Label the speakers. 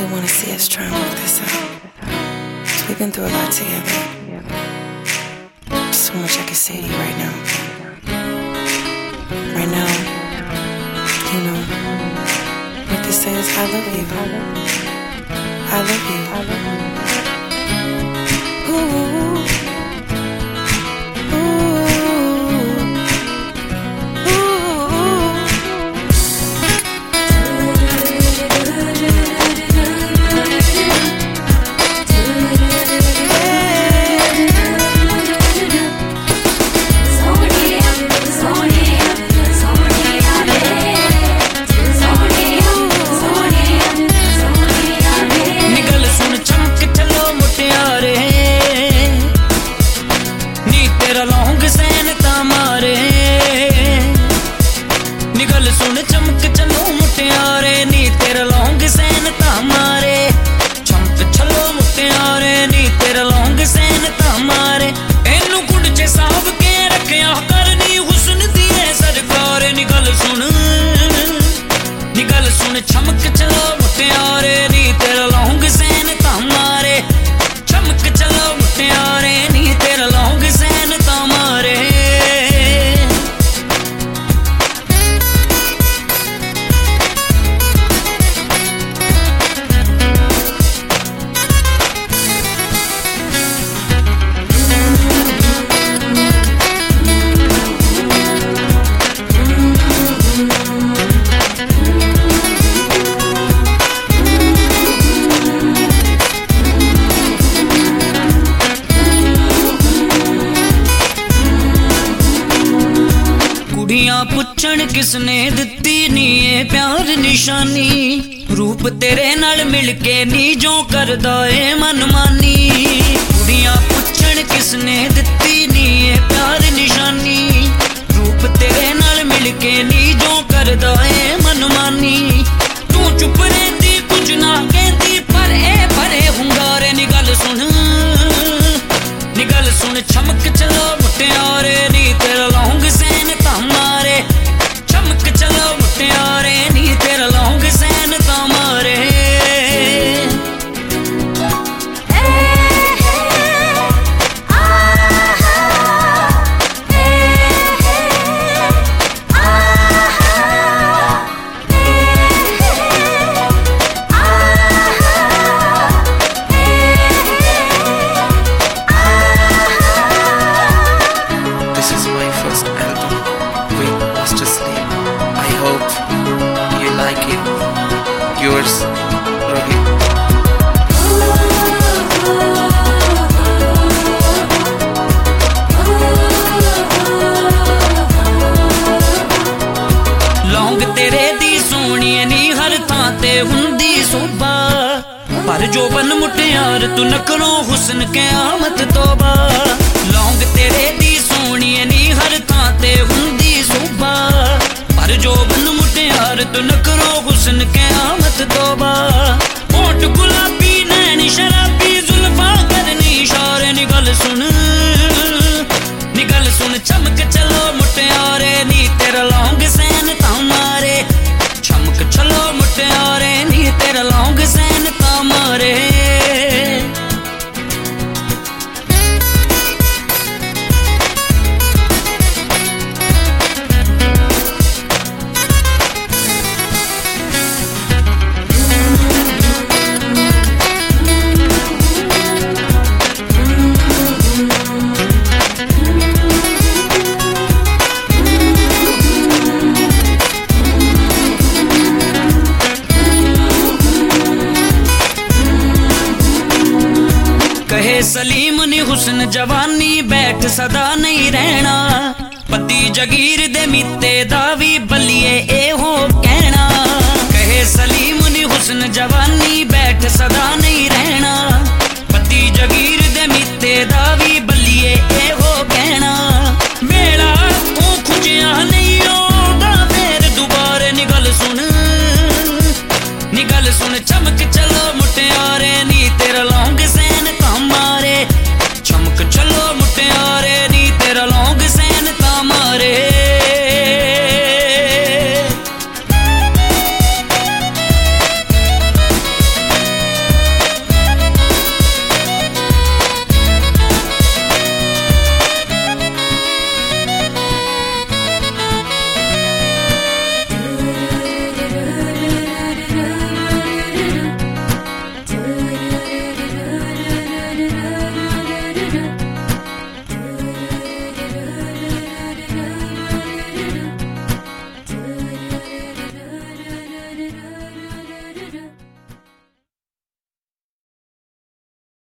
Speaker 1: really want to see us try and work this out. We've been through a lot together. So much I can say to you right now. Right now, you know, what they say is I love you. I love you. Ooh.
Speaker 2: निगल सुन चमक चलो मुटियारे नी तेरा लौंग San ता मारे चमक चलो मुटियारे नी तेरा लौंग सैन ता मारे एनू कुंड च साहब के रखया करनी हुस्न दी सरकार निगल सुन चमक चलो मुटियारे नी तेरा लौंग सैन ता मारे चमक चलो मुटियारे नी तेरा लौंग सैन ता मारे पुछण किसने दिती नी ये प्यार निशानी रूप तेरे नाल मिलके नी जो करदा ए मनमानी कुड़ियां पुछण किसने दिती नी ये प्यार निशानी रूप तेरे नाल मिलके नी जो करदा ए मनमानी तू चुप रहंदी कुछ ना कहंदी पर ए भरे हुंगारे निगल सुन चमक चलो मुटियारे नी तेरा लौंग सैन ता मारे चमक चलो मुटियारे नी तेरा लौंग सैन ता मारे
Speaker 3: Yours, Rohit.
Speaker 2: लौंग तेरे दी सोहणी नी हर थां ते हुंदी सोभा पर जोबन मुटियार तू नकरों हुस्न क़यामत तौबा लौंग तेरे दी सोहणी नी हर थां ते हुंदी सोभा पर जोबन मुटियार तू नकरों हुस्न क़यामत तौबा होठ गुलाबी नैन शराबी जुल्फां करनी इशारे निगल सुन चमक चलो मुटियारे नी तेरा लौंग सैन ता मारे चमक चलो मुटियारे नी तेरा लौंग सैन ता मारे कहे सलीम नी हुस्न जवानी बैठ सदा नहीं रहना पति जगीर दे मिते दा भी बलिए ए हो कहना कहे सलीम नी हुस्न जवानी बैठ सदा नहीं रहना पति जगीर दे मिते दा भी बलिए ए हो कहना मेरा तू खुजिया नहीं होगा फिर दोबारा निगल सुन चमक चलो